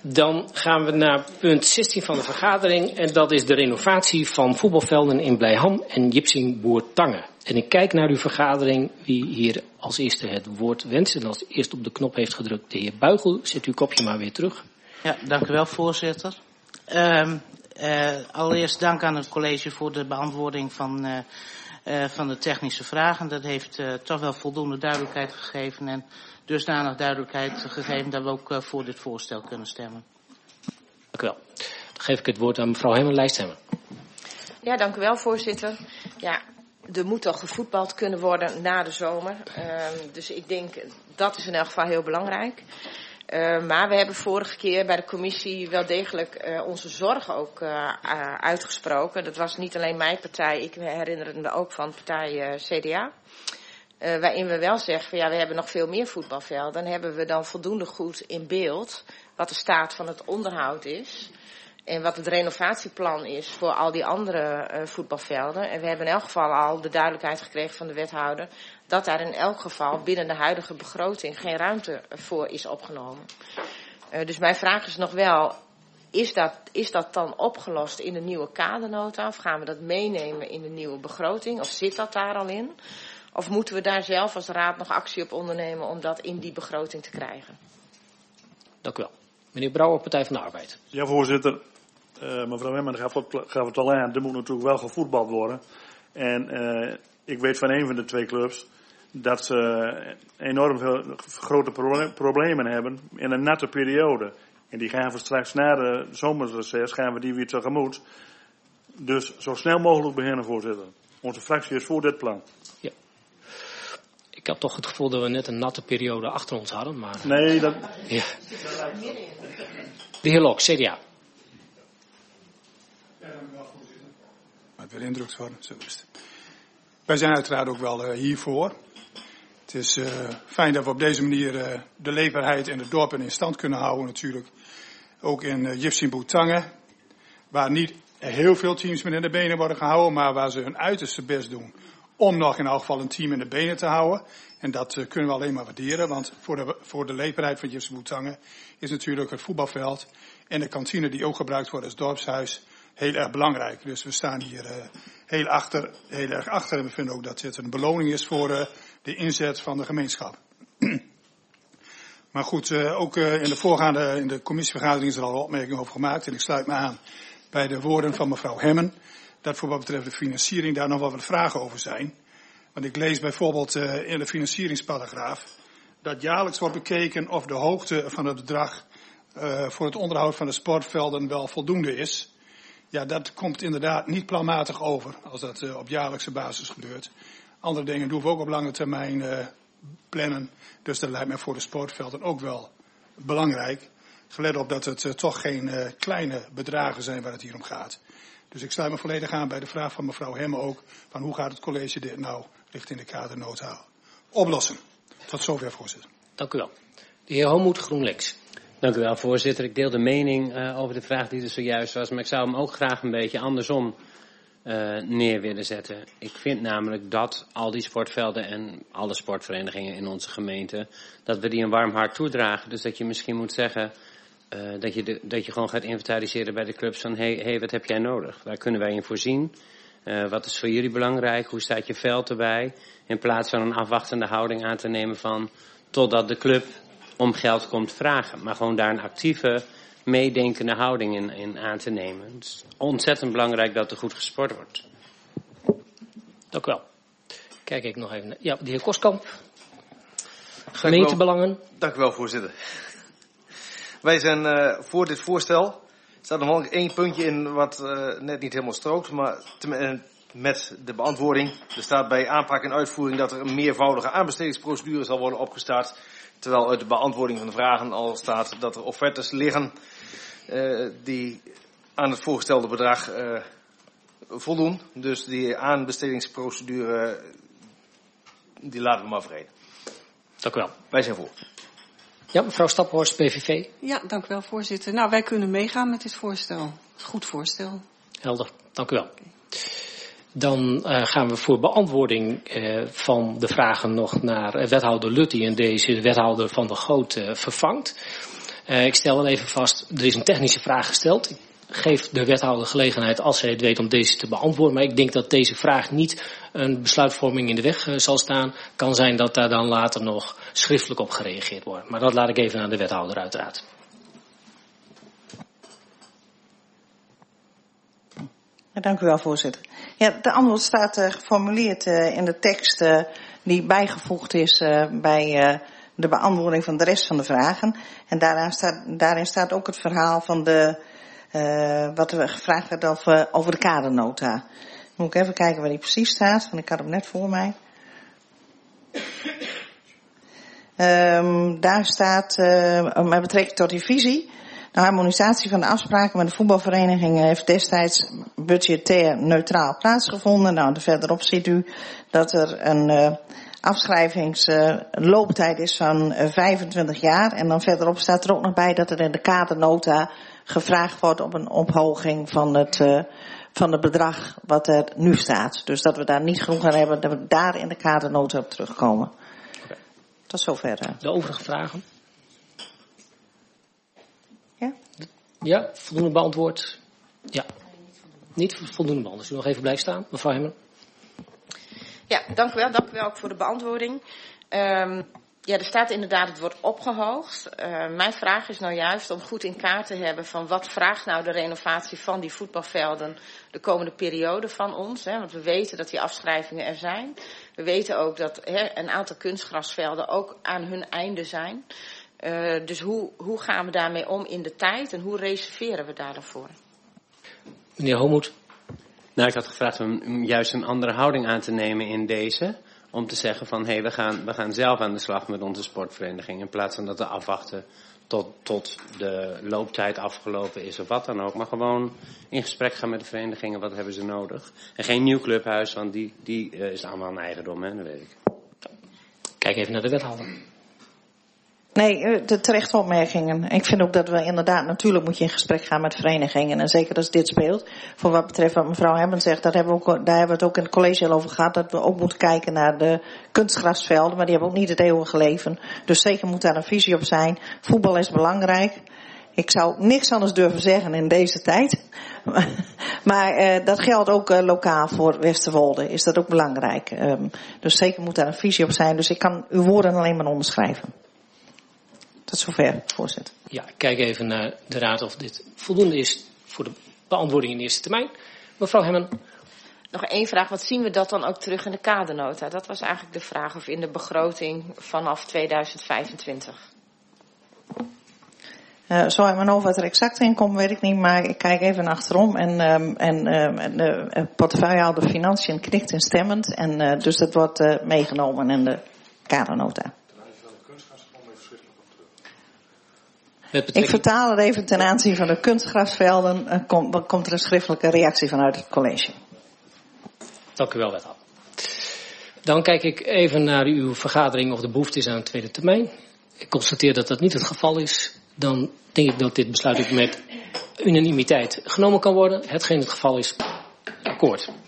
Dan gaan we naar punt 16 van de vergadering. En dat is de renovatie van voetbalvelden in Blijham en Jipsingboertange. En ik kijk naar uw vergadering wie hier als eerste het woord wenst. En als eerst op de knop heeft gedrukt de heer Buigel. Zet uw kopje maar weer terug. Ja, dank u wel, voorzitter. Allereerst dank aan het college voor de beantwoording van de technische vragen. Dat heeft toch wel voldoende duidelijkheid gegeven en dusdanig duidelijkheid gegeven dat we ook voor dit voorstel kunnen stemmen. Dank u wel. Dan geef ik het woord aan mevrouw Hemmen, lijsthemmer. Ja, dank u wel, voorzitter. Ja, er moet toch gevoetbald kunnen worden na de zomer. Dus ik denk dat is in elk geval heel belangrijk. Maar we hebben vorige keer bij de commissie wel degelijk onze zorgen ook uitgesproken. Dat was niet alleen mijn partij, ik herinner me ook van partij CDA. Waarin we wel zeggen, van, ja, we hebben nog veel meer voetbalvelden. Hebben we dan voldoende goed in beeld wat de staat van het onderhoud is. En wat het renovatieplan is voor al die andere voetbalvelden. En we hebben in elk geval al de duidelijkheid gekregen van de wethouder dat daar in elk geval binnen de huidige begroting geen ruimte voor is opgenomen. Dus mijn vraag is nog wel, is dat dan opgelost in de nieuwe kadernota? Of gaan we dat meenemen in de nieuwe begroting? Of zit dat daar al in? Of moeten we daar zelf als raad nog actie op ondernemen om dat in die begroting te krijgen? Dank u wel. Meneer Brouwer, Partij van de Arbeid. Ja, voorzitter. Mevrouw Hemmen gaf het al aan. Er moet natuurlijk wel gevoetbald worden. En ik weet van een van de twee clubs dat ze enorm veel grote problemen hebben in een natte periode. En die gaan we straks na de zomerreces gaan we die weer tegemoet. Dus zo snel mogelijk beginnen, voorzitter. Onze fractie is voor dit plan. Ja. Ik had toch het gevoel dat we net een natte periode achter ons hadden. Maar... Nee, dat... Ja. De heer Lok, CDA. Maar weer indrukt worden, zo is het. Wij zijn uiteraard ook wel hiervoor. Het is fijn dat we op deze manier de leefbaarheid en de dorpen in stand kunnen houden natuurlijk. Ook in Jipsingboertange, waar niet heel veel teams meer in de benen worden gehouden, maar waar ze hun uiterste best doen om nog in elk geval een team in de benen te houden. En dat kunnen we alleen maar waarderen, want voor de leefbaarheid van Jipsingboertange is natuurlijk het voetbalveld en de kantine die ook gebruikt wordt als dorpshuis heel erg belangrijk. Dus we staan hier heel erg achter en we vinden ook dat dit een beloning is voor de inzet van de gemeenschap. Maar goed, ook in de commissievergadering is er al een opmerking over gemaakt. En ik sluit me aan bij de woorden van mevrouw Hemmen. Dat voor wat betreft de financiering daar nog wel wat vragen over zijn. Want ik lees bijvoorbeeld in de financieringsparagraaf dat jaarlijks wordt bekeken of de hoogte van het bedrag voor het onderhoud van de sportvelden wel voldoende is. Ja, dat komt inderdaad niet planmatig over als dat op jaarlijkse basis gebeurt. Andere dingen doen we ook op lange termijn plannen. Dus dat lijkt mij voor de sportvelden ook wel belangrijk. Gelet op dat het toch geen kleine bedragen zijn waar het hier om gaat. Dus ik sluit me volledig aan bij de vraag van mevrouw Hemmen ook. Van hoe gaat het college dit nou richting de kadernota oplossen? Tot zover, voorzitter. Dank u wel. De heer Homoed, GroenLinks. Dank u wel, voorzitter. Ik deel de mening over de vraag die er zojuist was. Maar ik zou hem ook graag een beetje andersom neer willen zetten. Ik vind namelijk dat al die sportvelden en alle sportverenigingen in onze gemeente, dat we die een warm hart toedragen. Dus dat je misschien moet zeggen dat je gewoon gaat inventariseren bij de clubs van hey, wat heb jij nodig? Waar kunnen wij in voorzien? Wat is voor jullie belangrijk? Hoe staat je veld erbij? In plaats van een afwachtende houding aan te nemen van totdat de club om geld komt vragen. Maar gewoon daar een actieve, meedenkende houding in aan te nemen. Het is ontzettend belangrijk dat er goed gesport wordt. Dank u wel. Kijk ik nog even naar. Ja, de heer Koskamp. Gemeentebelangen. Dank u wel, voorzitter. Wij zijn voor dit voorstel. Er staat nog wel één puntje in wat net niet helemaal strookt, maar met de beantwoording. Er staat bij aanpak en uitvoering dat er een meervoudige aanbestedingsprocedure zal worden opgestart. Terwijl uit de beantwoording van de vragen al staat dat er offertes liggen die aan het voorgestelde bedrag voldoen. Dus die aanbestedingsprocedure, die laten we maar vreden. Dank u wel. Wij zijn voor. Ja, mevrouw Staphorst, PVV. Ja, dank u wel, voorzitter. Nou, wij kunnen meegaan met dit voorstel. Goed voorstel. Helder, dank u wel. Dan gaan we voor beantwoording van de vragen nog naar wethouder Lutti en deze wethouder Van der Goot vervangt. Ik stel wel even vast, er is een technische vraag gesteld. Ik geef de wethouder gelegenheid, als hij het weet, om deze te beantwoorden. Maar ik denk dat deze vraag niet een besluitvorming in de weg zal staan. Kan zijn dat daar dan later nog schriftelijk op gereageerd wordt. Maar dat laat ik even aan de wethouder uiteraard. Dank u wel, voorzitter. Ja, de antwoord staat geformuleerd in de tekst die bijgevoegd is bij de beantwoording van de rest van de vragen. En daarin staat ook het verhaal van wat er gevraagd werd over de kadernota. Dan moet ik even kijken waar die precies staat, want ik had hem net voor mij. Daar staat, met betrekking tot die visie, de harmonisatie van de afspraken met de voetbalverenigingen heeft destijds budgetair neutraal plaatsgevonden. Nou, verderop ziet u dat er een afschrijvingslooptijd is van 25 jaar. En dan verderop staat er ook nog bij dat er in de kadernota gevraagd wordt op een ophoging van het bedrag wat er nu staat. Dus dat we daar niet genoeg aan hebben, dat we daar in de kadernota op terugkomen. Okay. Tot zover. De overige vragen? Ja? Ja, voldoende beantwoord? Ja. Niet voldoende beantwoord. Als u nog even blijft staan, mevrouw Hemmen. Ja, dank u wel ook voor de beantwoording. Ja, er staat inderdaad, het wordt opgehoogd. Mijn vraag is nou juist om goed in kaart te hebben van wat vraagt nou de renovatie van die voetbalvelden de komende periode van ons. Hè? Want we weten dat die afschrijvingen er zijn. We weten ook dat een aantal kunstgrasvelden ook aan hun einde zijn. Dus hoe gaan we daarmee om in de tijd en hoe reserveren we daar dan voor? Meneer Homoet. Nou, ik had gevraagd om juist een andere houding aan te nemen in deze. Om te zeggen van, we gaan zelf aan de slag met onze sportvereniging. In plaats van dat we afwachten tot de looptijd afgelopen is of wat dan ook. Maar gewoon in gesprek gaan met de verenigingen, wat hebben ze nodig. En geen nieuw clubhuis, want die is allemaal een eigendom, hè, dat weet ik. Kijk even naar de wethouder. Nee, de terechte opmerkingen. Ik vind ook dat we inderdaad, natuurlijk moet je in gesprek gaan met verenigingen. En zeker als dit speelt. Voor wat betreft wat mevrouw Hemmen zegt, daar hebben we het ook in het college al over gehad. Dat we ook moeten kijken naar de kunstgrasvelden. Maar die hebben ook niet het eeuwige leven. Dus zeker moet daar een visie op zijn. Voetbal is belangrijk. Ik zou niks anders durven zeggen in deze tijd. Maar dat geldt ook lokaal voor Westerwolde. Is dat ook belangrijk. Dus zeker moet daar een visie op zijn. Dus ik kan uw woorden alleen maar onderschrijven. Tot zover, voorzitter. Ja, ik kijk even naar de raad of dit voldoende is voor de beantwoording in de eerste termijn. Mevrouw Hemmen. Nog één vraag, wat zien we dat dan ook terug in de kadernota? Dat was eigenlijk de vraag, of in de begroting vanaf 2025. Zo uit mijn hoofd wat er exact in komt, weet ik niet, maar ik kijk even achterom en de portefeuillehouder Financiën knikt instemmend en dus dat wordt meegenomen in de kadernota. Ik vertaal het even ten aanzien van de kunstgrasvelden. Komt er een schriftelijke reactie vanuit het college. Dank u wel, wethouder. Dan kijk ik even naar uw vergadering of de behoefte is aan een tweede termijn. Ik constateer dat dat niet het geval is. Dan denk ik dat dit besluit ook met unanimiteit genomen kan worden. Hetgeen het geval is, akkoord.